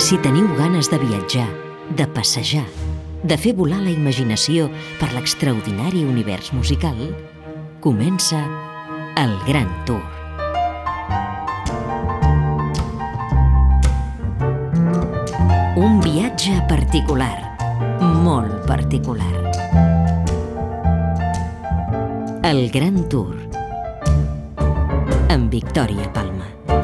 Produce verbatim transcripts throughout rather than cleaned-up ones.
Si teniu ganes de viatjar, de passejar, de fer volar la imaginació per l'extraordinari univers musical, comença el Gran Tour. Un viatge particular, molt particular. El Gran Tour, amb Victòria Palma.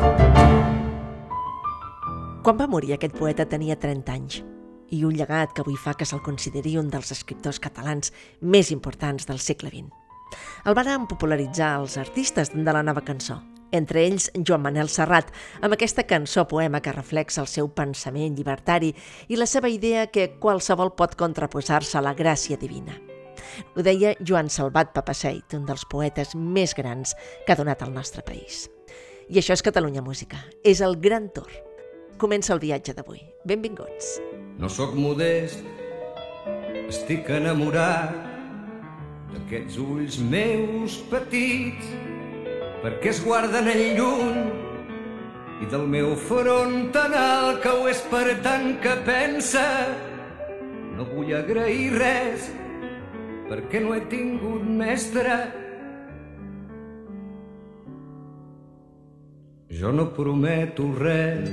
Quan va morir aquest poeta tenia trenta anys, i un llegat que avui fa que se'l consideri un dels escriptors catalans més importants del segle vint. El varen popularitzar els artistes de la nova cançó, entre ells Joan Manel Serrat, amb aquesta cançó-poema que reflexa el seu pensament llibertari i la seva idea que qualsevol pot contraposar-se a la gràcia divina. Ho deia Joan Salvat Papasseit, un dels poetes més grans que ha donat el nostre país. I això és Catalunya Música, és el Gran Tour. Comença el viatge d'avui. Benvinguts. No sóc modest, estic enamorat d'aquests ulls meus petits, perquè es guarden en lluny, i del meu front tan alt que ho és per tant que pensa. No vull agrair res, perquè no he tingut mestre. Jo no prometo res,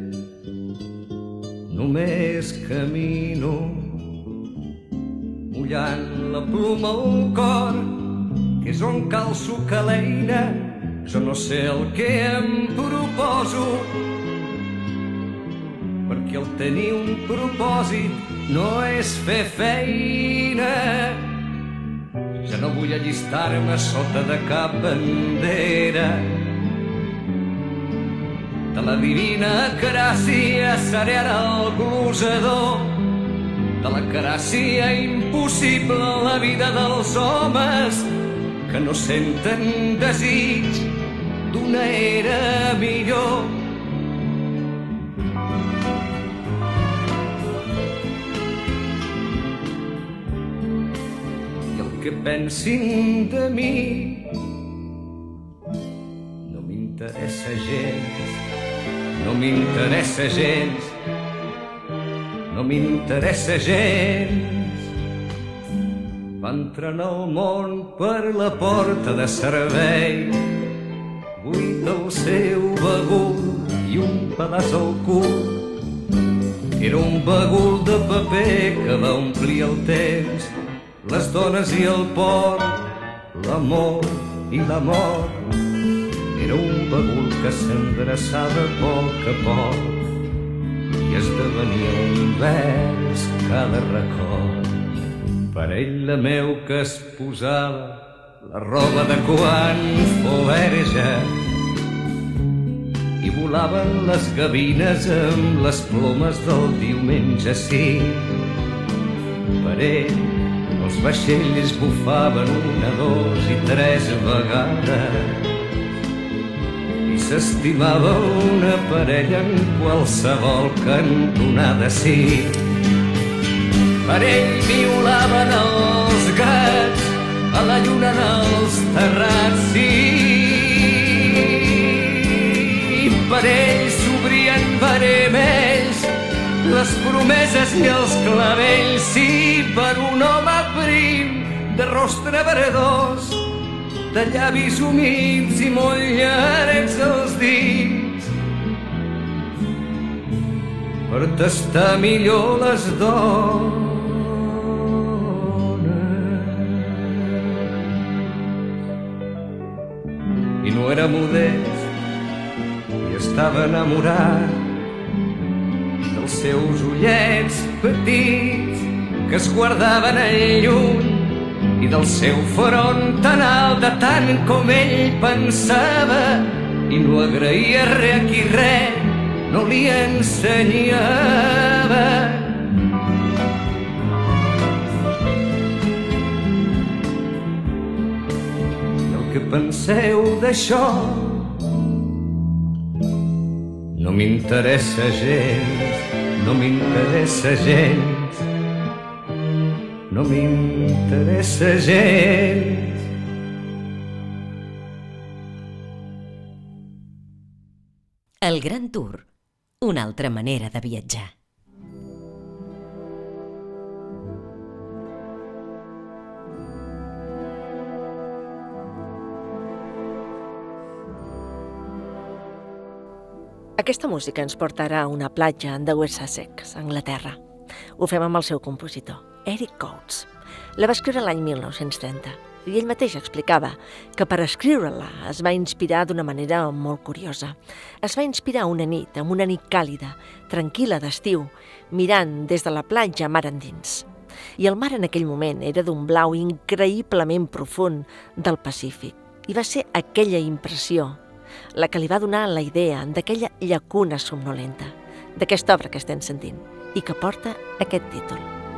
només camino, mullant la pluma al cor, que és on calço caleina. Jo no sé el que em proposo, perquè el tenir un propòsit no és fer feina. Ja no vull allistar-me sota de cap bandera, de la divina gràcia seré ara el glosador, de la gràcia impossible en la vida dels homes que no senten desig d'una era millor. I el que pensin de mi no m'interessa gens, no m'interessa gens, no m'interessa gens. Va entrar en el món per la porta de servei, buit el seu bagul i un pedaç al cul. Era un bagul de paper que va omplir el temps, les dones i el port, l'amor i la mort. Era un bagul que s'endreçava a poc a poc i esdevenia un vers cada record. Per ell la meu que es posava la roba de quan fou verge i volaven les gavines amb les plomes del diumenge, sí. Per ell els vaixells bufaven una, dos i tres vegades, s'estimava una parella en qualsevol cantonada, sí. Per ell violaven els gats a la lluna en els terrats, sí. Per ell s'obrien veremells les promeses i els clavells, sí. Per un home prim de rostre verdós, de llavis humits i molt llargs els dits, per tastar millor les dones. I no era modest i estava enamorat dels seus ullets petits que es guardaven en lluny, i del seu front tan alt de tant com ell pensava, i no agraïa res a qui res no li ensenyava. I el que penseu d'això no m'interessa gens, no m'interessa gens, no m'interessa gens. El Gran Tour, una altra manera de viatjar. Aquesta música ens portarà a una platja de West Sussex, Anglaterra. Ho fem amb el seu compositor, Eric Coates. La va escriure l'any mil nou-cents trenta i ell mateix explicava que per escriure-la es va inspirar d'una manera molt curiosa. Es va inspirar una nit, amb una nit càlida, tranquil·la d'estiu, mirant des de la platja mar endins. I el mar en aquell moment era d'un blau increïblement profund del Pacífic. I va ser aquella impressió la que li va donar la idea d'aquella llacuna somnolenta, d'aquesta obra que estem sentint i que porta aquest títol.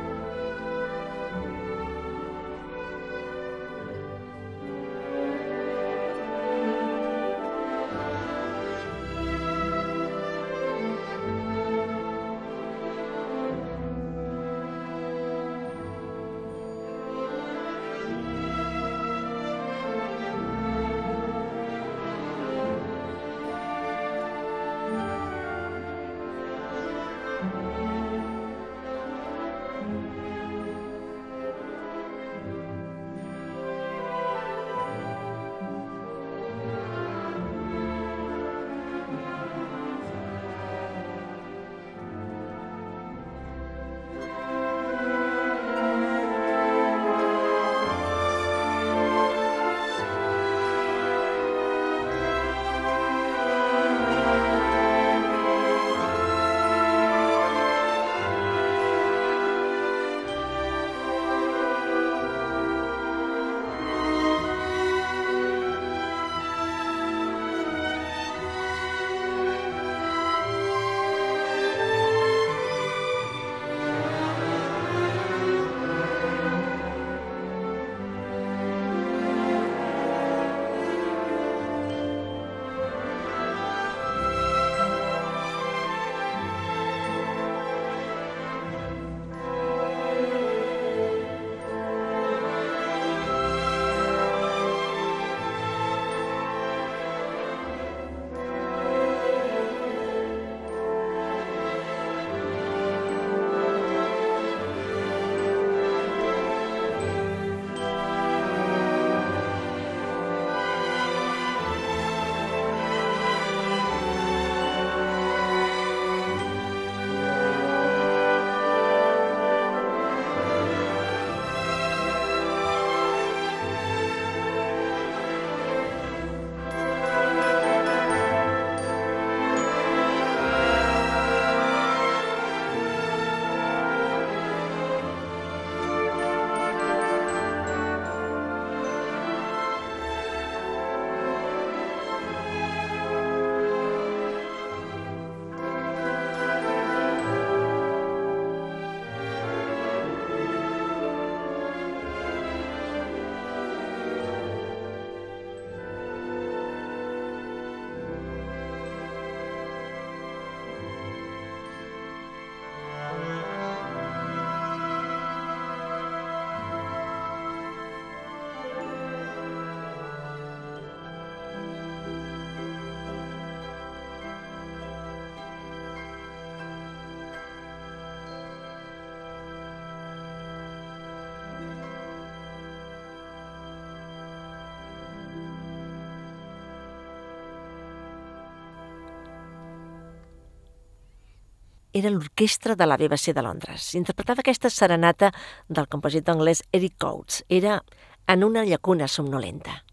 Era l'orquestra de la B B C de Londres. Interpretava aquesta serenata del compositor anglès Eric Coates. Era En una llacuna somnolenta.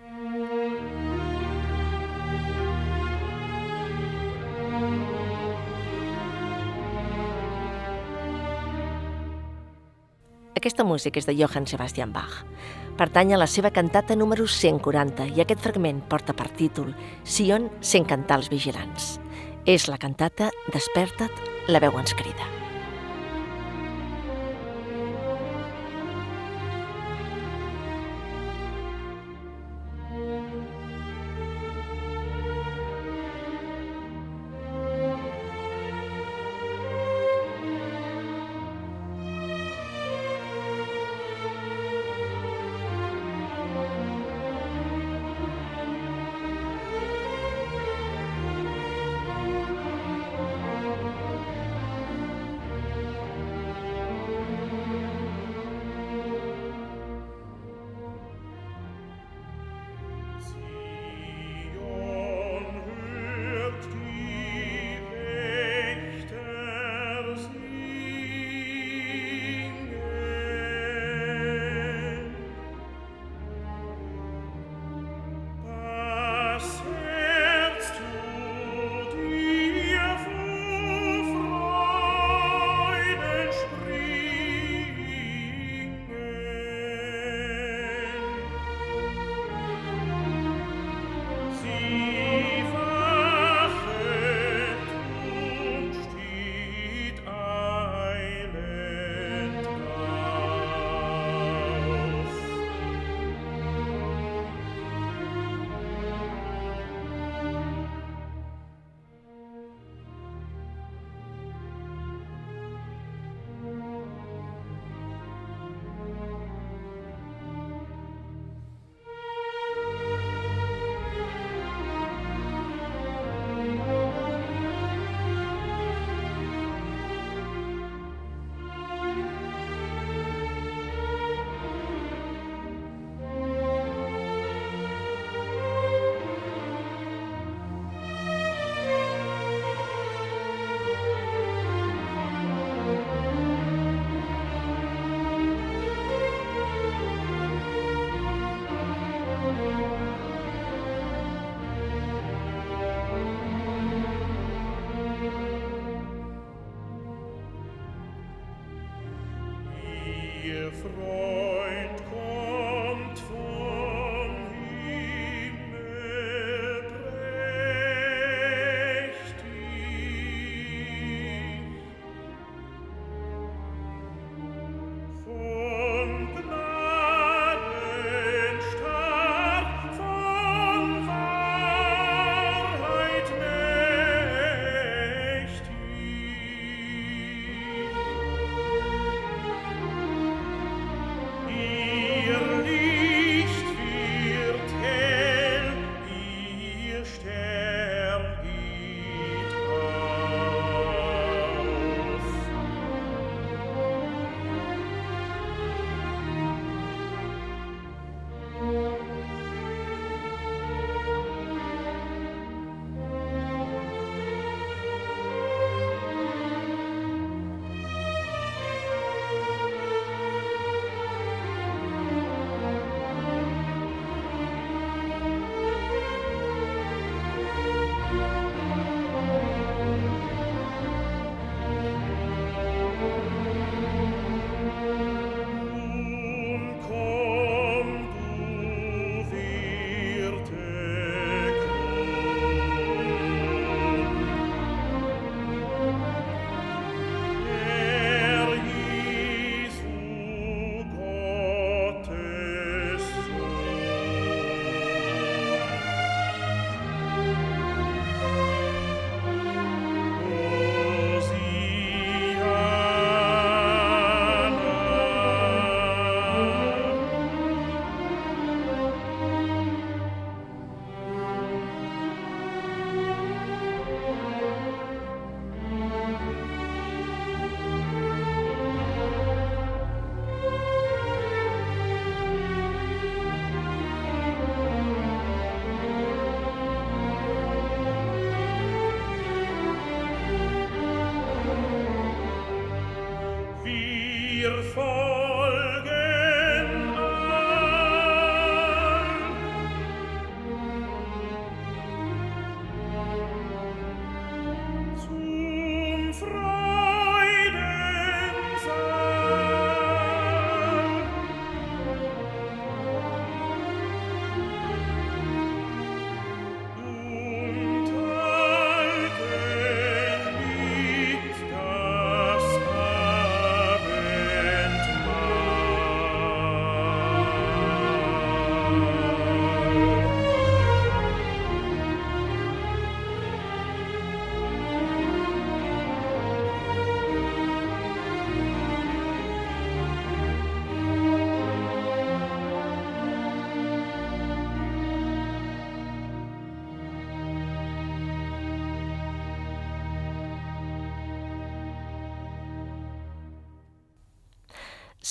Aquesta música és de Johann Sebastian Bach. Pertany a la seva cantata número cent quaranta i aquest fragment porta per títol Sion sent cantar els vigilants. És la cantata Desperta't, la veu ens crida.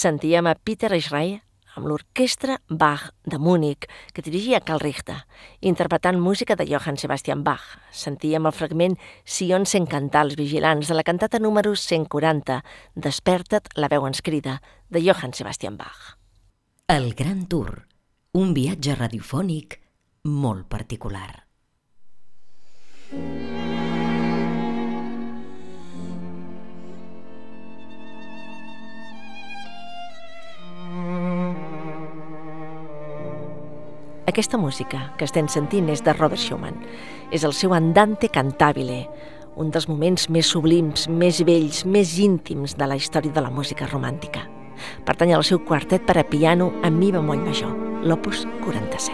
sentíem a Peter Schreier amb l'orquestra Bach de Múnich, que dirigia Karl Richter, interpretant música de Johann Sebastian Bach. Sentíem el fragment Sion sent cantar els vigilants de la cantata número cent quaranta, Desperta't, la veu ens crida, de Johann Sebastian Bach. El Gran Tour, un viatge radiofònic molt particular. Aquesta música que estem sentint és de Robert Schumann. És el seu Andante Cantabile, un dels moments més sublims, més bells, més íntims de la història de la música romàntica. Pertany al seu quartet per a piano en mi bemoll major, l'opus quaranta-set.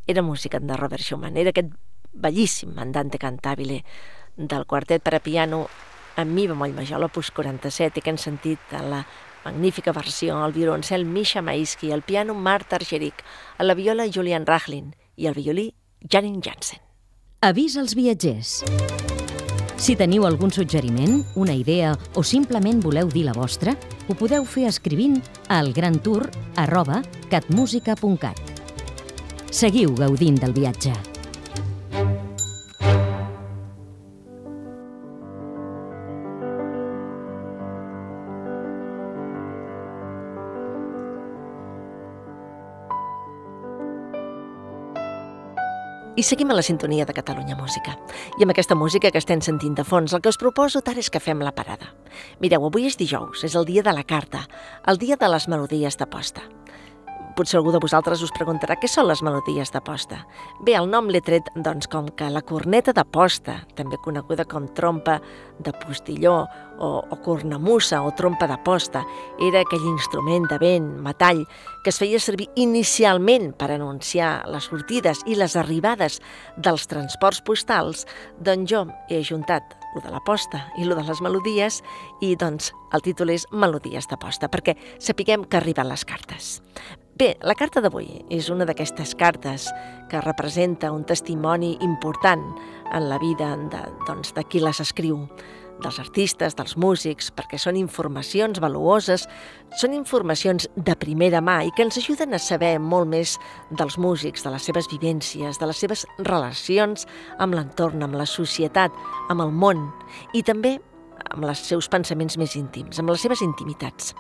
era música de Robert Schumann, era aquest bellíssim Andante cantabile del quartet per a piano en mi bemoll major, l'opus quaranta-set, i que hem sentit a la magnífica versió, el violoncel Misha Maisky, el piano Marta Argerich, a la viola Julian Rachlin i el violí Janine Jansen. Avís als viatgers. Si teniu algun suggeriment, una idea o simplement voleu dir la vostra, ho podeu fer escrivint a elgrantour arroba catmusica punt cat. Seguiu gaudint del viatge. I seguim a la sintonia de Catalunya Música. I amb aquesta música que estem sentint de fons, el que us proposo ara és que fem la parada. Mireu, avui és dijous, és el dia de la carta, el dia de les melodies de posta. Potser algú de vosaltres us preguntarà què són les melodies de posta. Bé, el nom l'he tret, doncs, com que la corneta de posta, també coneguda com trompa de postilló o, o cornamussa o trompa de posta, era aquell instrument de vent, metall, que es feia servir inicialment per anunciar les sortides i les arribades dels transports postals. Doncs jo he ajuntat lo de la posta i lo de les melodies i, doncs, el títol és Melodies de posta, perquè sapiguem que arriben les cartes. Bé, la carta d'avui és una d'aquestes cartes que representa un testimoni important en la vida de, doncs, de qui les escriu, dels artistes, dels músics, perquè són informacions valuoses, són informacions de primera mà i que ens ajuden a saber molt més dels músics, de les seves vivències, de les seves relacions amb l'entorn, amb la societat, amb el món i també amb els seus pensaments més íntims, amb les seves intimitats,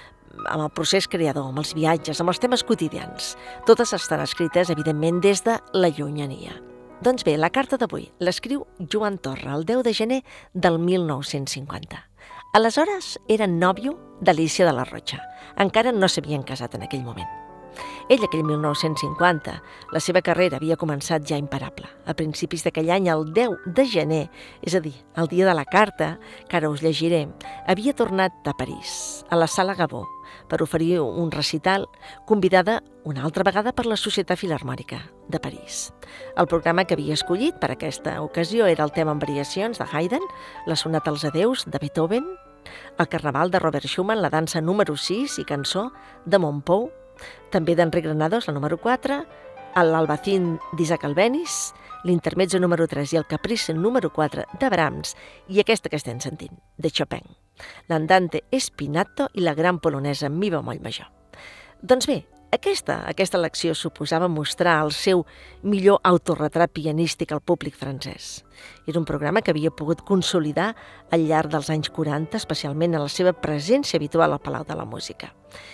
amb el procés creador, amb els viatges, amb els temes quotidians. Totes estan escrites, evidentment, des de la llunyania. Doncs bé, la carta d'avui l'escriu Joan Torra el deu de gener del mil nou-cents cinquanta. Aleshores era nòvio d'Alícia de la Rocha. Encara no s'havien casat en aquell moment. Ell, aquell mil nou-cents cinquanta, la seva carrera havia començat ja imparable. A principis d'aquell any, el deu de gener, és a dir, el dia de la carta, que ara us llegiré, havia tornat a París, a la Sala Gabó, per oferir un recital, convidada una altra vegada per la Societat Filharmònica de París. El programa que havia escollit per aquesta ocasió era el tema en variacions de Haydn, la sonata als adeus de Beethoven, el carnaval de Robert Schumann, la dansa número sis i cançó de Montpou, també d'Enric Granados, la número quatre, l'Albacín d'Isaac Albéniz, l'intermezzo número tres i el caprici número quatre de Brahms i aquesta que estem sentint, de Chopin, l'Andante Spinato i la gran polonesa en mi bemoll major. Doncs bé, aquesta, aquesta elecció suposava mostrar el seu millor autorretrat pianístic al públic francès. Era un programa que havia pogut consolidar al llarg dels anys quaranta, especialment en la seva presència habitual al Palau de la Música.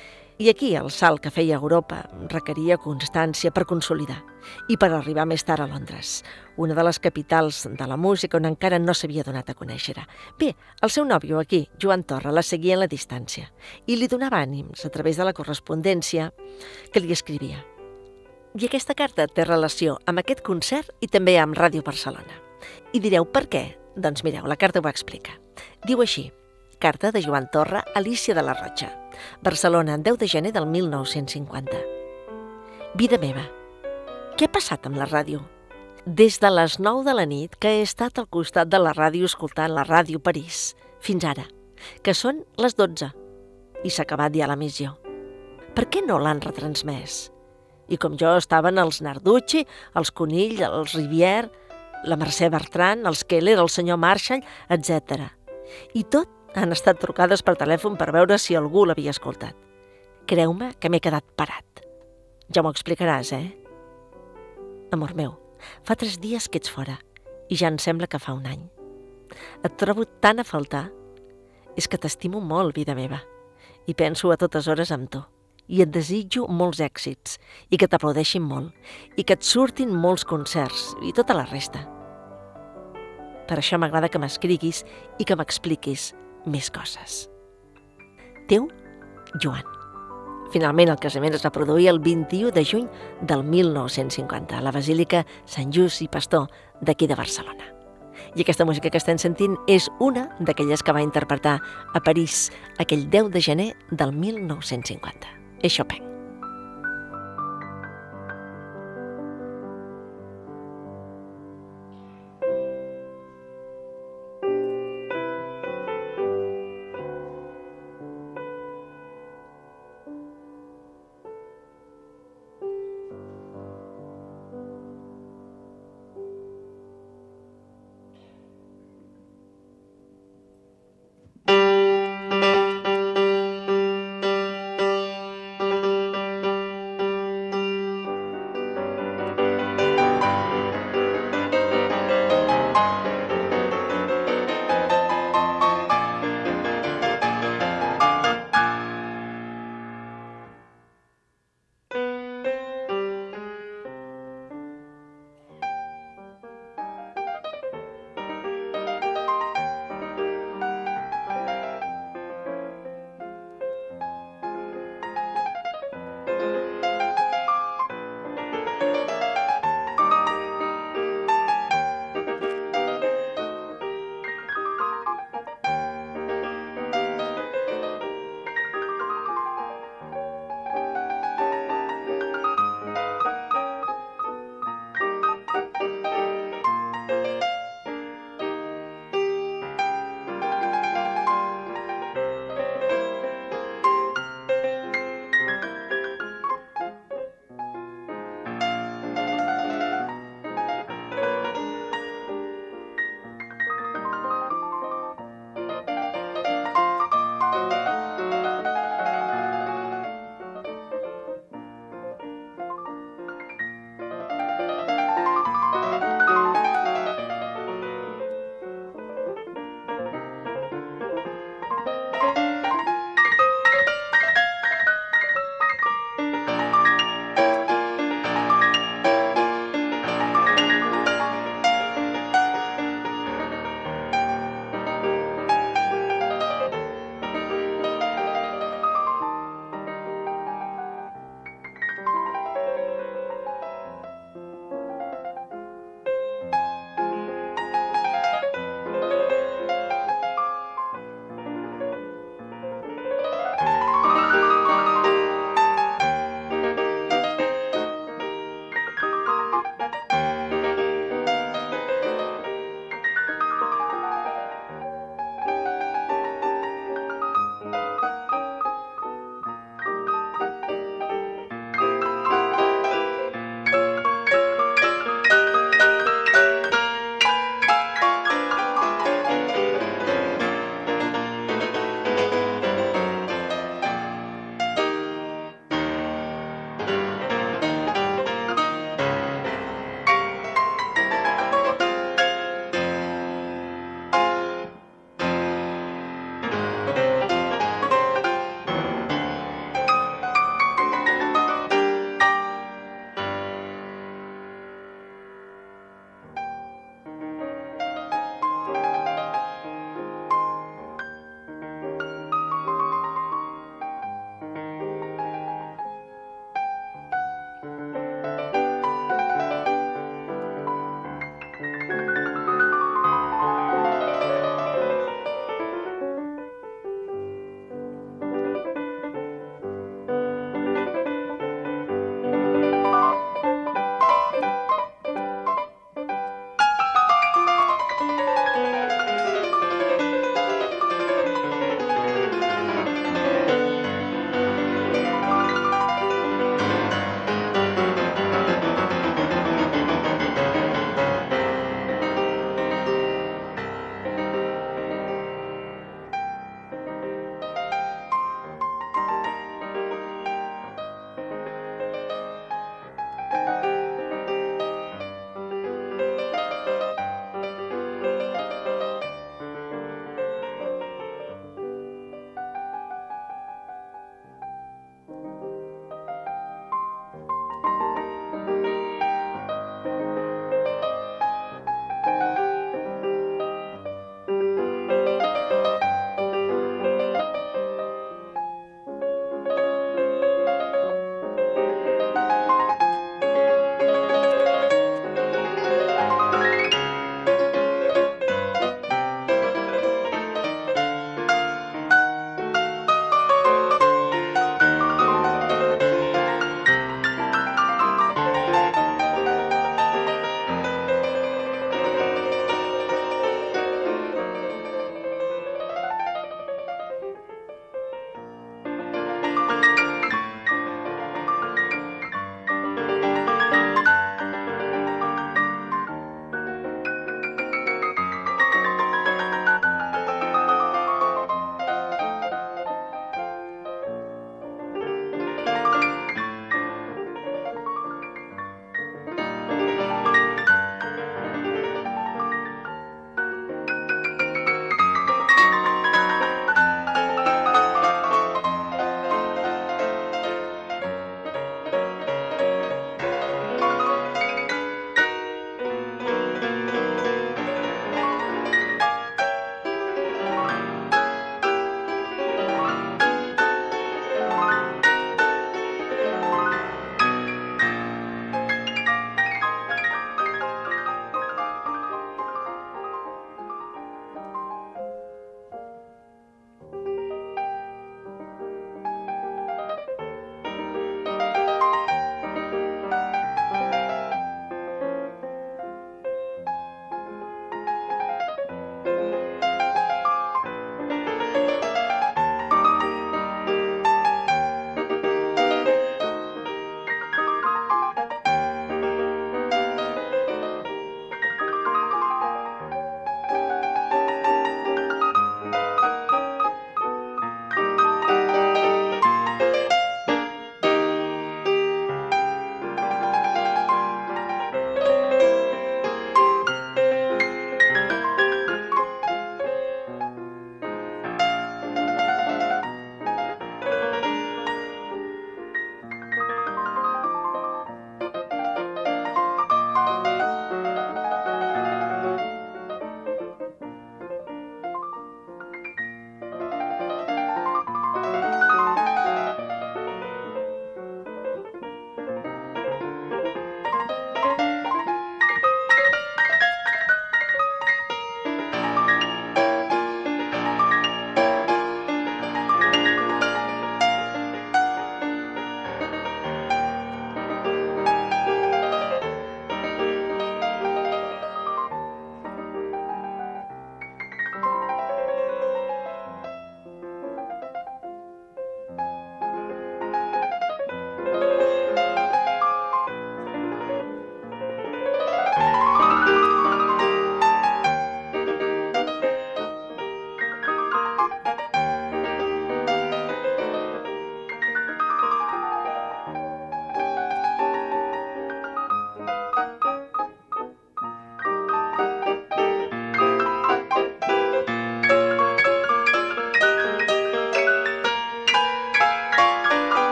I aquí el salt que feia a Europa requeria constància per consolidar i per arribar més tard a Londres, una de les capitals de la música on encara no s'havia donat a conèixer. Bé, el seu nòvio aquí, Joan Torra, la seguia a la distància i li donava ànims a través de la correspondència que li escrivia. I aquesta carta té relació amb aquest concert i també amb Ràdio Barcelona. I direu per què? Doncs mireu, la carta ho explica. Diu així: carta de Joan Torra a Alícia de la Rocha, Barcelona, deu de gener del mil nou-cents cinquanta. Vida meva, què ha passat amb la ràdio? Des de les nou de la nit que he estat al costat de la ràdio escoltant la Ràdio París, fins ara, que són les dotze, i s'ha acabat ja l'emissió. Per què no l'han retransmès? I com jo estaven els Narducci, els Conill, els Rivière, la Mercè Bertran, els Keller, el senyor Marshall, etcètera. I tot han estat trucades per telèfon per veure si algú l'havia escoltat. Creu-me que m'he quedat parat. Ja m'ho explicaràs, eh? Amor meu, fa tres dies que ets fora i ja em sembla que fa un any. Et trobo tan a faltar. És que t'estimo molt, vida meva, i penso a totes hores amb tu. I et desitjo molts èxits, i que t'aplaudeixin molt, i que et surtin molts concerts, i tota la resta. Per això m'agrada que m'escriguis i que m'expliquis més coses. Teu, Joan. Finalment, el casament es va produir el vint-i-u de juny del mil nou-cents cinquanta a la Basílica Sant Just i Pastor d'aquí de Barcelona. I aquesta música que estem sentint és una d'aquelles que va interpretar a París aquell deu de gener del mil nou-cents cinquanta. És Chopin.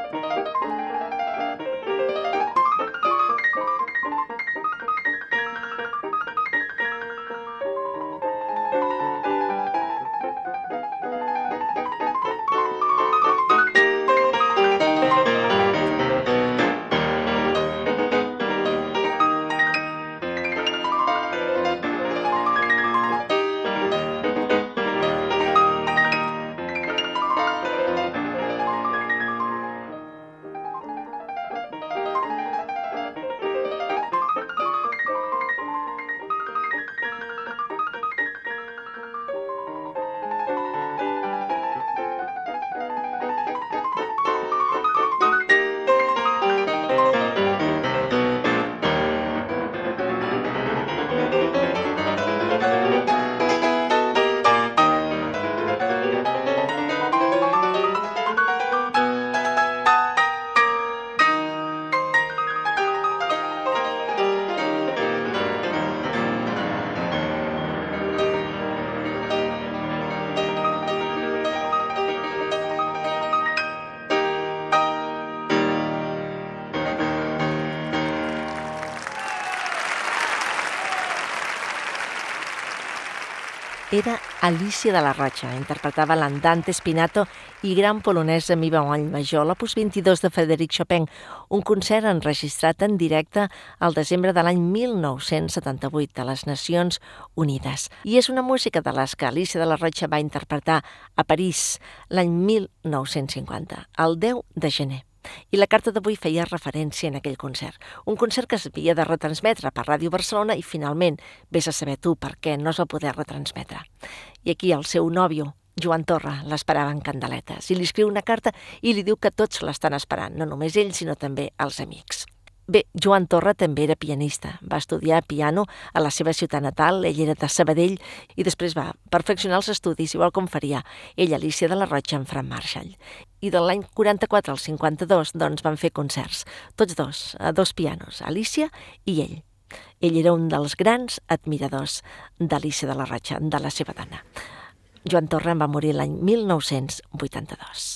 Era Alicia de la Rocha, interpretava l'Andante Spinato i gran polonès de mi bemoll major, l'opus vint-i-dos de Frédéric Chopin, un concert enregistrat en directe al desembre de l'any mil nou-cents setanta-vuit a les Nacions Unides. I és una música de les que Alicia de la Rocha va interpretar a París l'any mil nou-cents cinquanta, el deu de gener. I la carta d'avui feia referència en aquell concert. Un concert que s'havia de retransmetre per Ràdio Barcelona i finalment, vés a saber tu per què no es va poder retransmetre. I aquí el seu nòvio, Joan Torra, l'esperava en candeletes i li escriu una carta i li diu que tots l'estan esperant, no només ell, sinó també els amics. Bé, Joan Torra també era pianista. Va estudiar piano a la seva ciutat natal, ell era de Sabadell, i després va perfeccionar els estudis, igual com faria ell, Alicia de la Rocha, amb Frank Marshall. I de l'any quaranta-quatre al cinquanta-dos, doncs, van fer concerts, tots dos, a dos pianos, Alicia i ell. Ell era un dels grans admiradors d'Alicia de la Rocha, de la seva dona. Joan Torra en va morir l'any mil nou-cents vuitanta-dos.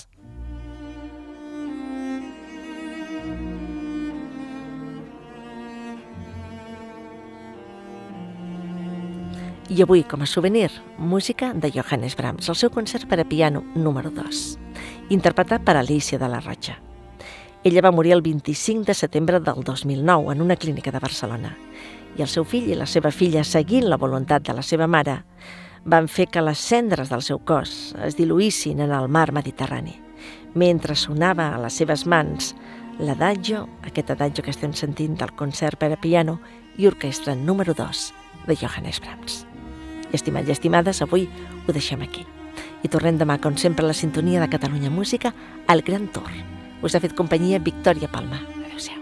I avui, com a souvenir, música de Johannes Brahms, el seu concert per a piano número dos, interpretat per Alicia de la Rocha. Ella va morir el vint-i-cinc de setembre del dos mil nou en una clínica de Barcelona. I el seu fill i la seva filla, seguint la voluntat de la seva mare, van fer que les cendres del seu cos es diluïssin en el mar Mediterrani, mentre sonava a les seves mans l'adagio, aquest adagio que estem sentint del concert per a piano i orquestra número dos de Johannes Brahms. I estimats i estimades, avui ho deixem aquí. I tornem demà, com sempre, a la sintonia de Catalunya Música, al Gran Tour. Us ha fet companyia Victòria Palma. Adéu-siau.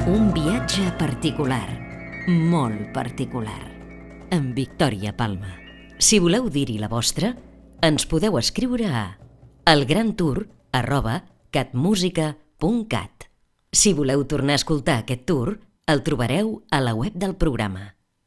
Un viatge particular, molt particular, amb Victòria Palma. Si voleu dir-hi la vostra, ens podeu escriure a elgrantour arroba catmusica punt cat. Si voleu tornar a escoltar aquest tour, el trobareu a la web del programa.